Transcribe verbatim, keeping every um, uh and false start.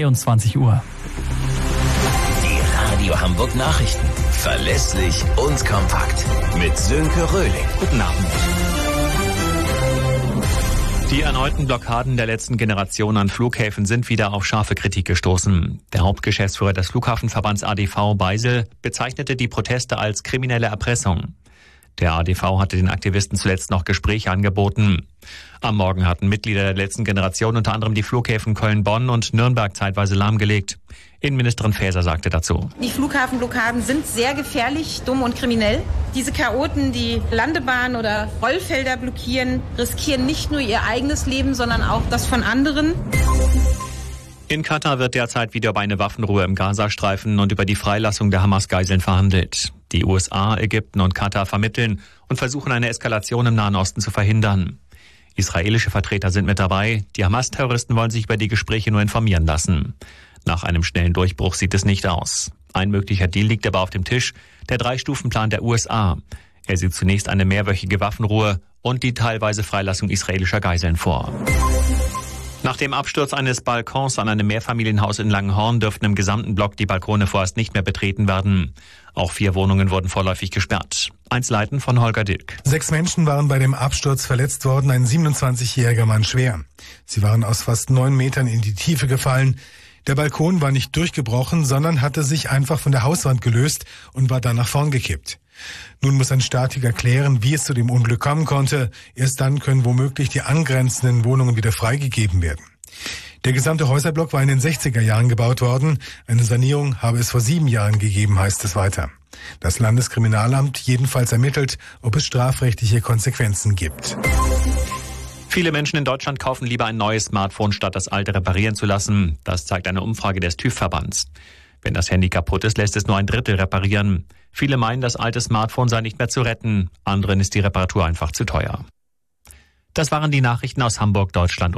zweiundzwanzig Uhr. Die Radio Hamburg Nachrichten. Verlässlich und kompakt. Mit Sönke Röhling. Guten Abend. Die erneuten Blockaden der letzten Generation an Flughäfen sind wieder auf scharfe Kritik gestoßen. Der Hauptgeschäftsführer des Flughafenverbands A D V, Beisel, bezeichnete die Proteste als kriminelle Erpressung. Der A D V hatte den Aktivisten zuletzt noch Gespräche angeboten. Am Morgen hatten Mitglieder der letzten Generation unter anderem die Flughäfen Köln-Bonn und Nürnberg zeitweise lahmgelegt. Innenministerin Faeser sagte dazu: Die Flughafenblockaden sind sehr gefährlich, dumm und kriminell. Diese Chaoten, die Landebahnen oder Rollfelder blockieren, riskieren nicht nur ihr eigenes Leben, sondern auch das von anderen. In Katar wird derzeit wieder über eine Waffenruhe im Gazastreifen und über die Freilassung der Hamas-Geiseln verhandelt. Die U S A, Ägypten und Katar vermitteln und versuchen eine Eskalation im Nahen Osten zu verhindern. Israelische Vertreter sind mit dabei. Die Hamas-Terroristen wollen sich über die Gespräche nur informieren lassen. Nach einem schnellen Durchbruch sieht es nicht aus. Ein möglicher Deal liegt aber auf dem Tisch, der Drei-Stufen-Plan der U S A. Er sieht zunächst eine mehrwöchige Waffenruhe und die teilweise Freilassung israelischer Geiseln vor. Nach dem Absturz eines Balkons an einem Mehrfamilienhaus in Langenhorn dürften im gesamten Block die Balkone vorerst nicht mehr betreten werden. Auch vier Wohnungen wurden vorläufig gesperrt. Einzelheiten von Holger Dilk. Sechs Menschen waren bei dem Absturz verletzt worden, ein siebenundzwanzigjähriger Mann schwer. Sie waren aus fast neun Metern in die Tiefe gefallen. Der Balkon war nicht durchgebrochen, sondern hatte sich einfach von der Hauswand gelöst und war dann nach vorn gekippt. Nun muss ein Statiker klären, wie es zu dem Unglück kommen konnte. Erst dann können womöglich die angrenzenden Wohnungen wieder freigegeben werden. Der gesamte Häuserblock war in den sechziger Jahren gebaut worden. Eine Sanierung habe es vor sieben Jahren gegeben, heißt es weiter. Das Landeskriminalamt jedenfalls ermittelt, ob es strafrechtliche Konsequenzen gibt. Viele Menschen in Deutschland kaufen lieber ein neues Smartphone, statt das alte reparieren zu lassen. Das zeigt eine Umfrage des TÜV-Verbands. Wenn das Handy kaputt ist, lässt es nur ein Drittel reparieren. Viele meinen, das alte Smartphone sei nicht mehr zu retten. Anderen ist die Reparatur einfach zu teuer. Das waren die Nachrichten aus Hamburg, Deutschland.